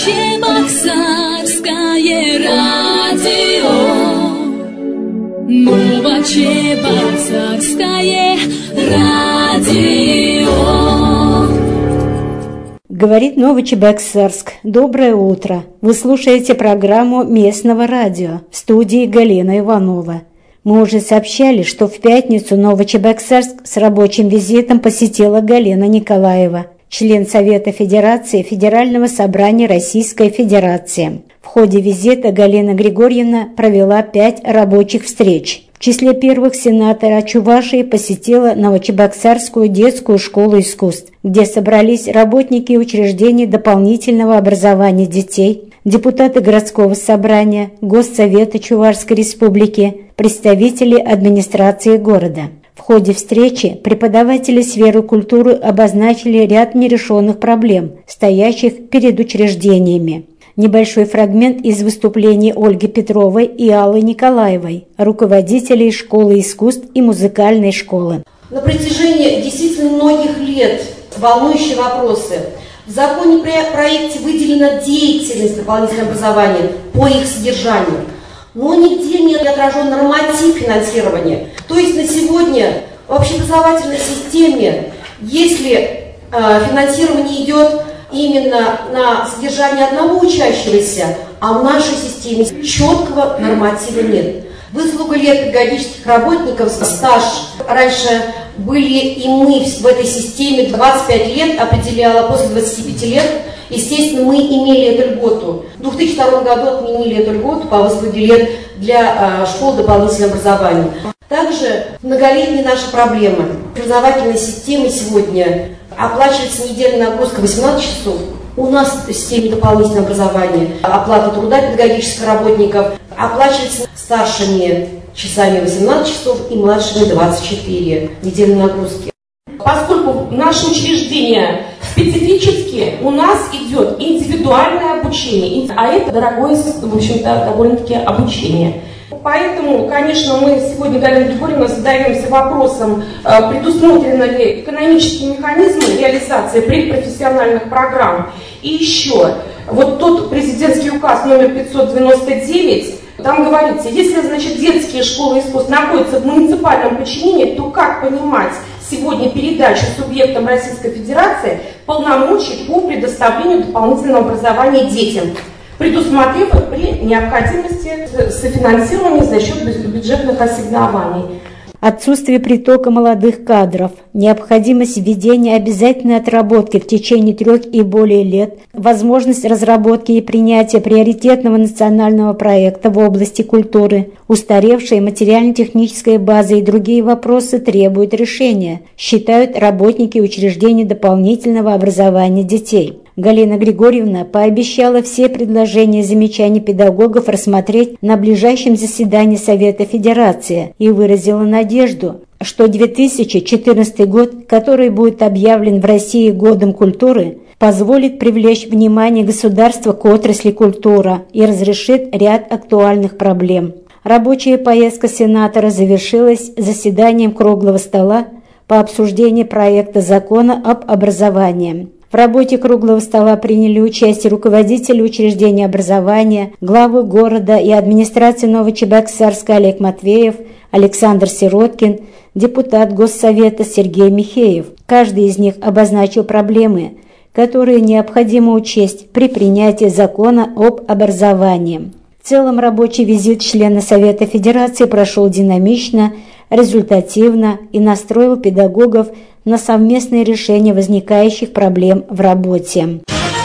Новочебоксарское радио. Новочебоксарское радио. Говорит Новочебоксарск. Доброе утро. Вы слушаете программу местного радио в студии Галина Иванова. Мы уже сообщали, что в пятницу Новочебоксарск с рабочим визитом посетила Галина Николаева, член Совета Федерации Федерального собрания Российской Федерации. В ходе визита Галина Григорьевна провела 5 рабочих встреч. В числе первых сенатора Чувашии посетила Новочебоксарскую детскую школу искусств, где собрались работники учреждений дополнительного образования детей, депутаты городского собрания, Госсовета Чувашской Республики, представители администрации города. В ходе встречи преподаватели сферы культуры обозначили ряд нерешенных проблем, стоящих перед учреждениями. Небольшой фрагмент из выступлений Ольги Петровой и Аллы Николаевой, руководителей школы искусств и музыкальной школы. На протяжении действительно многих лет волнующие вопросы. В законе проекте выделена деятельность дополнительного образования по их содержанию, но нигде не отражен норматив финансирования. То есть на сегодня в общеобразовательной системе, если финансирование идет именно на содержание одного учащегося, а в нашей системе четкого норматива нет. Выслуга лет педагогических работников, стаж. Раньше были и мы в этой системе 25 лет определяла, после 25 лет, естественно, мы имели эту льготу. В 2002 году отменили эту льготу по выслуге лет для школ дополнительного образования. Также многолетние наши проблемы. Образовательная система сегодня оплачивается недельная нагрузка 18 часов. У нас в системе дополнительного образования оплата труда педагогических работников оплачивается старшими часами 18 часов и младшими 24 недельной нагрузки. Поскольку наши учреждения специфические, у нас идет индивидуальное обучение, а это дорогое, в общем-то, довольно-таки обучение. Поэтому, конечно, мы сегодня, Галина Григорьевна, задаемся вопросом, предусмотрены ли экономические механизмы реализации предпрофессиональных программ. И еще, вот тот президентский указ номер 599, там говорится, если, значит, детские школы искусств находятся в муниципальном подчинении, то как понимать сегодня передачу субъектам Российской Федерации полномочий по предоставлению дополнительного образования детям, предусмотрев при необходимости софинансирования за счет бюджетных ассигнований. Отсутствие притока молодых кадров, необходимость введения обязательной отработки в течение 3 и более лет, возможность разработки и принятия приоритетного национального проекта в области культуры, устаревшая материально-техническая база и другие вопросы требуют решения, считают работники учреждений дополнительного образования детей. Галина Григорьевна пообещала все предложения и замечания педагогов рассмотреть на ближайшем заседании Совета Федерации и выразила надежду, что 2014 год, который будет объявлен в России годом культуры, позволит привлечь внимание государства к отрасли культура и разрешит ряд актуальных проблем. Рабочая поездка сенатора завершилась заседанием круглого стола по обсуждению проекта закона об образовании. В работе круглого стола приняли участие руководители учреждений образования, главы города и администрации Новочебоксарска Олег Матвеев, Александр Сироткин, депутат Госсовета Сергей Михеев. Каждый из них обозначил проблемы, которые необходимо учесть при принятии закона об образовании. В целом рабочий визит члена Совета Федерации прошел динамично, результативно и настроил педагогов на совместное решение возникающих проблем в работе.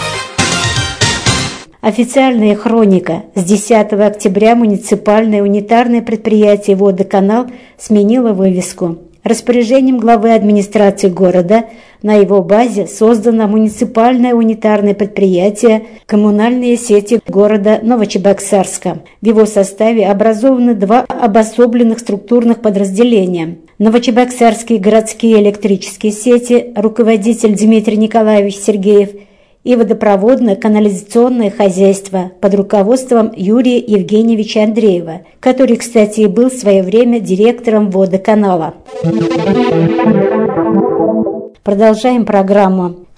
Официальная хроника. С 10 октября муниципальное унитарное предприятие «Водоканал» сменило вывеску. Распоряжением главы администрации города на его базе создано муниципальное унитарное предприятие «Коммунальные сети города Новочебоксарска». В его составе образованы 2 обособленных структурных подразделения. Новочебоксарские городские электрические сети, руководитель Дмитрий Николаевич Сергеев, и водопроводно-канализационное хозяйство под руководством Юрия Евгеньевича Андреева, который, кстати, был в свое время директором водоканала. Продолжаем программу.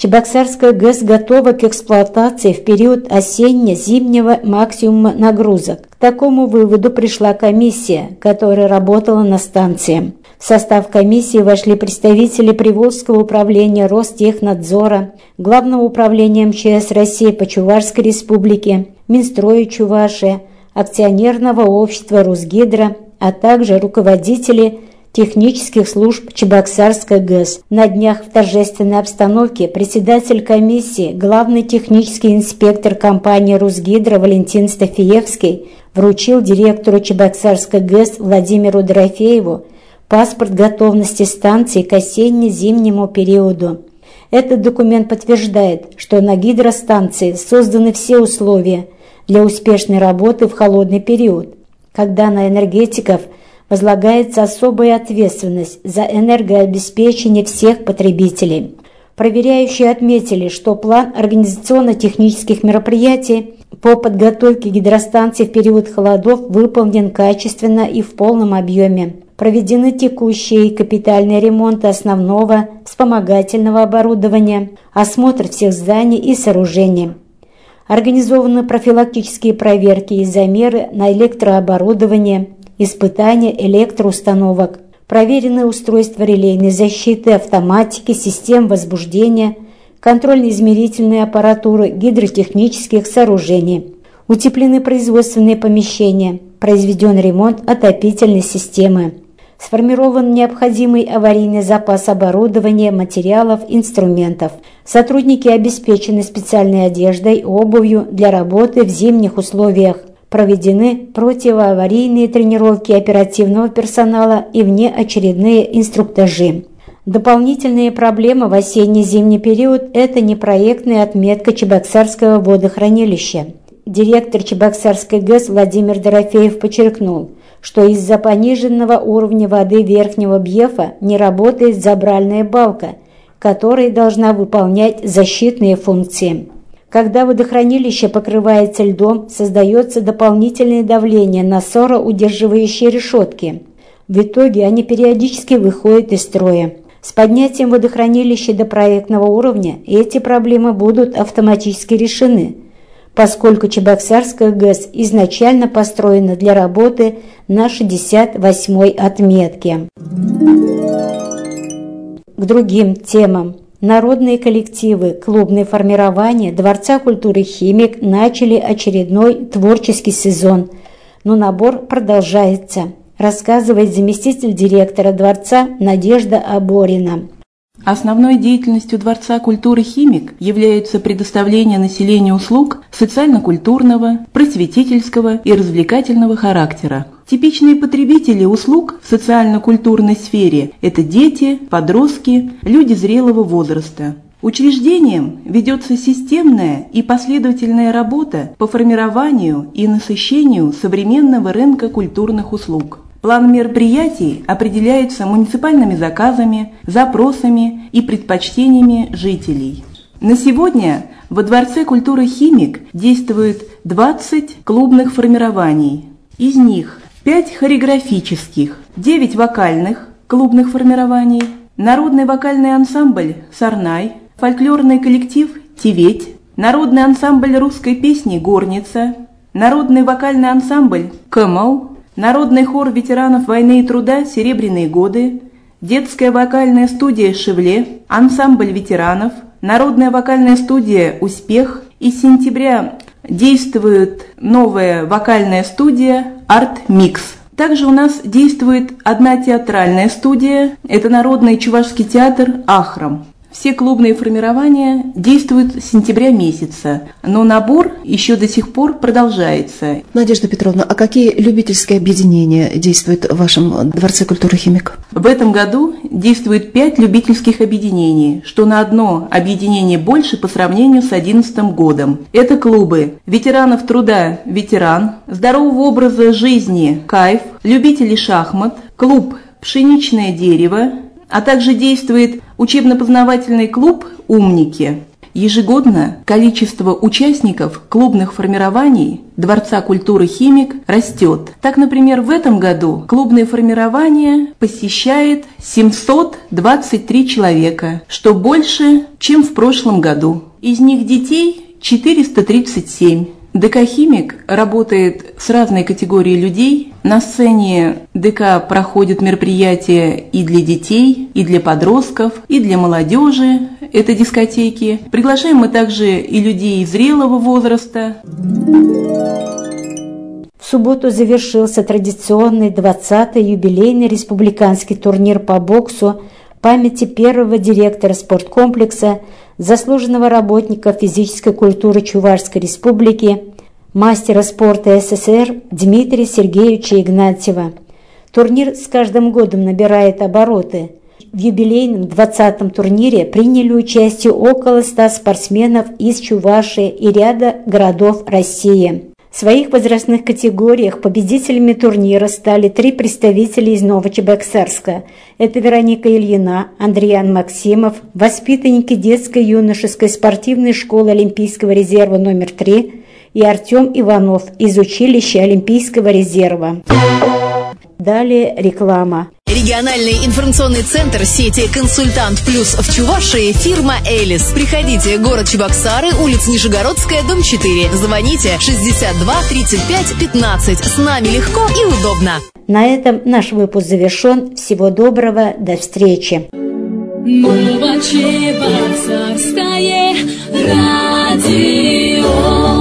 Чебоксарская ГЭС готова к эксплуатации в период осенне-зимнего максимума нагрузок. К такому выводу пришла комиссия, которая работала на станции. В состав комиссии вошли представители Приволжского управления Ростехнадзора, Главного управления МЧС России по Чувашской республике, Минстроя Чувашия, акционерного общества «Русгидро», а также руководители технических служб Чебоксарской ГЭС. На днях в торжественной обстановке председатель комиссии, главный технический инспектор компании «Русгидро» Валентин Стафиевский вручил директору Чебоксарской ГЭС Владимиру Дорофееву паспорт готовности станции к осенне-зимнему периоду. Этот документ подтверждает, что на гидростанции созданы все условия для успешной работы в холодный период, когда на энергетиков возлагается особая ответственность за энергообеспечение всех потребителей. Проверяющие отметили, что план организационно-технических мероприятий по подготовке гидростанций в период холодов выполнен качественно и в полном объеме. Проведены текущие и капитальные ремонты основного вспомогательного оборудования, осмотр всех зданий и сооружений. Организованы профилактические проверки и замеры на электрооборудование, испытания электроустановок, проверены устройства релейной защиты, автоматики, систем возбуждения, контрольно-измерительной аппаратуры, гидротехнических сооружений. Утеплены производственные помещения, произведен ремонт отопительной системы. Сформирован необходимый аварийный запас оборудования, материалов, инструментов. Сотрудники обеспечены специальной одеждой, обувью для работы в зимних условиях. Проведены противоаварийные тренировки оперативного персонала и внеочередные инструктажи. Дополнительные проблемы в осенне-зимний период – это непроектная отметка Чебоксарского водохранилища. Директор Чебоксарской ГЭС Владимир Дорофеев подчеркнул, что из-за пониженного уровня воды верхнего бьефа не работает забральная балка, которая должна выполнять защитные функции. Когда водохранилище покрывается льдом, создается дополнительное давление на ссороудерживающие решетки. В итоге они периодически выходят из строя. С поднятием водохранилища до проектного уровня эти проблемы будут автоматически решены, поскольку Чебоксарская ГЭС изначально построена для работы на 68-й отметке. К другим темам. Народные коллективы, клубные формирования Дворца культуры «Химик» начали очередной творческий сезон, но набор продолжается, рассказывает заместитель директора Дворца Надежда Аборина. Основной деятельностью Дворца культуры «Химик» является предоставление населению услуг социально-культурного, просветительского и развлекательного характера. Типичные потребители услуг в социально-культурной сфере – это дети, подростки, люди зрелого возраста. Учреждением ведется системная и последовательная работа по формированию и насыщению современного рынка культурных услуг. План мероприятий определяется муниципальными заказами, запросами и предпочтениями жителей. На сегодня во Дворце культуры «Химик» действует 20 клубных формирований. Из них 5 хореографических, 9 вокальных клубных формирований, народный вокальный ансамбль «Сарнай», фольклорный коллектив «Тиветь», народный ансамбль русской песни «Горница», народный вокальный ансамбль «Кэмэл», народный хор ветеранов войны и труда «Серебряные годы», детская вокальная студия «Шевле», ансамбль ветеранов, народная вокальная студия «Успех». И с сентября действует новая вокальная студия «Арт Микс». Также у нас действует одна театральная студия, это Народный чувашский театр «Ахрам». Все клубные формирования действуют с сентября месяца, но набор еще до сих пор продолжается. Надежда Петровна, а какие любительские объединения действуют в вашем Дворце культуры «Химик»? В этом году действует 5 любительских объединений, что на одно объединение больше по сравнению с 2011 годом. Это клубы ветеранов труда «Ветеран», здорового образа жизни «Кайф», любителей шахмат, клуб «Пшеничное дерево», а также действует учебно-познавательный клуб «Умники». Ежегодно количество участников клубных формирований Дворца культуры «Химик» растет. Так, например, в этом году клубные формирования посещает 723 человека, что больше, чем в прошлом году. Из них детей 437. ДК «Химик» работает с разной категорией людей. На сцене ДК проходят мероприятия и для детей, и для подростков, и для молодежи. Это дискотеки. Приглашаем мы также и людей зрелого возраста. В субботу завершился традиционный 20-й юбилейный республиканский турнир по боксу в памяти первого директора спорткомплекса, заслуженного работника физической культуры Чувашской республики, мастера спорта СССР Дмитрия Сергеевича Игнатьева. Турнир с каждым годом набирает обороты. В юбилейном 20-м турнире приняли участие около 100 спортсменов из Чувашии и ряда городов России. В своих возрастных категориях победителями турнира стали 3 представителя из Новочебоксарска. Это Вероника Ильина, Андриан Максимов, воспитанники детской юношеской спортивной школы Олимпийского резерва номер 3 и Артем Иванов из училища Олимпийского резерва. Далее реклама. Региональный информационный центр сети «Консультант Плюс» в Чувашии, фирма «Элис». Приходите, город Чебоксары, улица Нижегородская, дом 4. Звоните 62 35 15. С нами легко и удобно. На этом наш выпуск завершен. Всего доброго, до встречи. Новочебоксарское радио.